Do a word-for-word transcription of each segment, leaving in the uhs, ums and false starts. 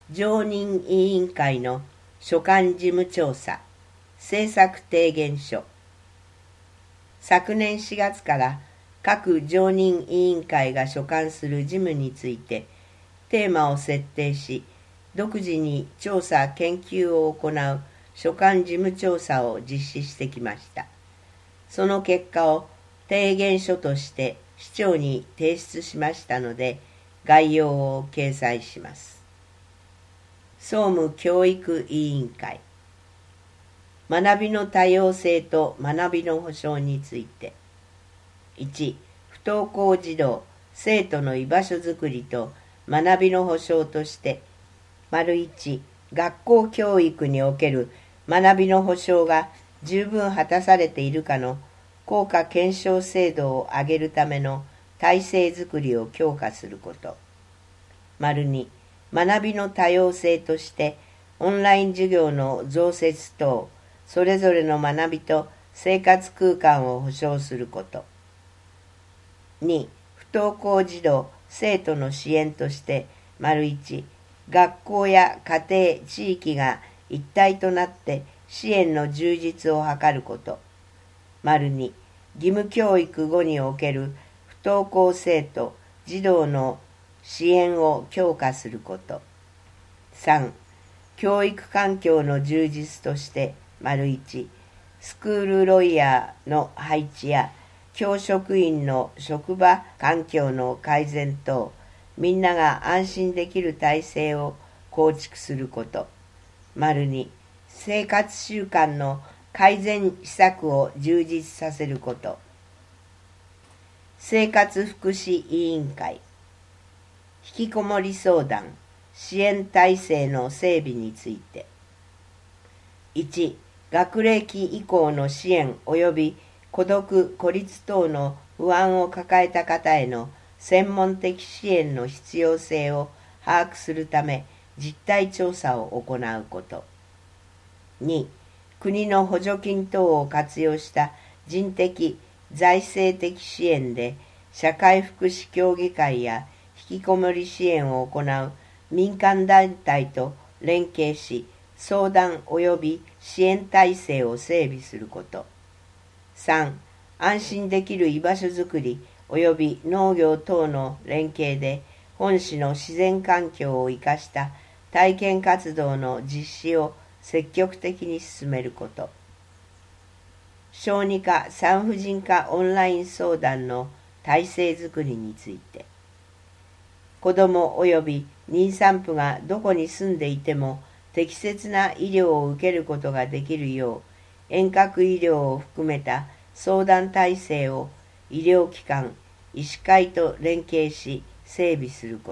常任委員会の所管事務調査政策提言書。昨年しがつから各常任委員会が所管する事務についてテーマを設定し、独自に調査研究を行う所管事務調査を実施してきました。その結果を提言書として市長に提出しましたので、概要を掲載します。総務教育委員会。学びの多様性と学びの保障について。いち、不登校児童、生徒の居場所づくりと学びの保障として、丸いち、学校教育における学びの保障が十分果たされているかの効果検証制度を上げるための体制づくりを強化すること。丸に、学びの多様性としてオンライン授業の増設等、それぞれの学びと生活空間を保障すること。に、不登校児童、生徒の支援として丸いち、学校や家庭、地域が一体となって支援の充実を図ること。丸に、義務教育後における不登校生徒、児童の支援を強化すること。さん、教育環境の充実として丸いち、スクールロイヤーの配置や教職員の職場環境の改善等、みんなが安心できる体制を構築すること。丸に、生活習慣の改善施策を充実させること。生活福祉委員会。引きこもり相談、支援体制の整備について。いち、学歴以降の支援及び孤独・孤立等の不安を抱えた方への専門的支援の必要性を把握するため実態調査を行うこと。に、国の補助金等を活用した人的・財政的支援で社会福祉協議会や引きこもり支援を行う民間団体と連携し、相談及び支援体制を整備すること。さん、安心できる居場所づくり及び農業等の連携で本市の自然環境を生かした体験活動の実施を積極的に進めること。小児科・産婦人科オンライン相談の体制づくりについて。子ども及び妊産婦がどこに住んでいても適切な医療を受けることができるよう遠隔医療を含めた相談体制を医療機関、医師会と連携し整備すること。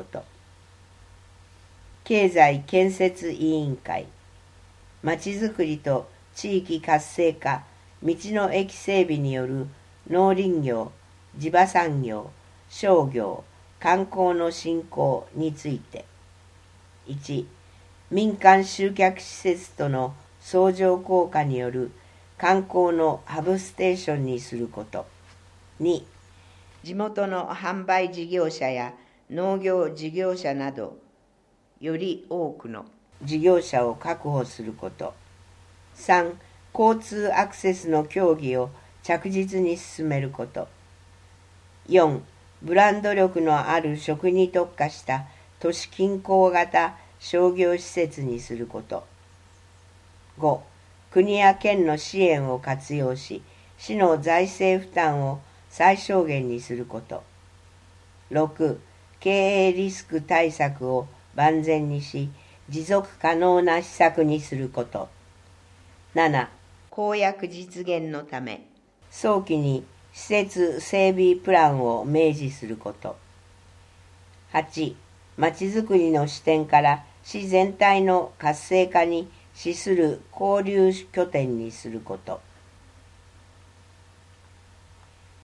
経済建設委員会。まちづくりと地域活性化、道の駅整備による農林業、地場産業、商業、観光の振興について。いち、民間集客施設との相乗効果による観光のハブステーションにすること。に、地元の販売事業者や農業事業者などより多くの事業者を確保すること。さん、交通アクセスの協議を着実に進めること。よん、ブランド力のある食に特化した都市近郊型商業施設にすること。ご、国や県の支援を活用し、市の財政負担を最小限にすること。ろく、経営リスク対策を万全にし、持続可能な施策にすること。なな、公約実現のため、早期に施設整備プランを明示すること。はち、まちづくりの視点から市全体の活性化に資する交流拠点にすること。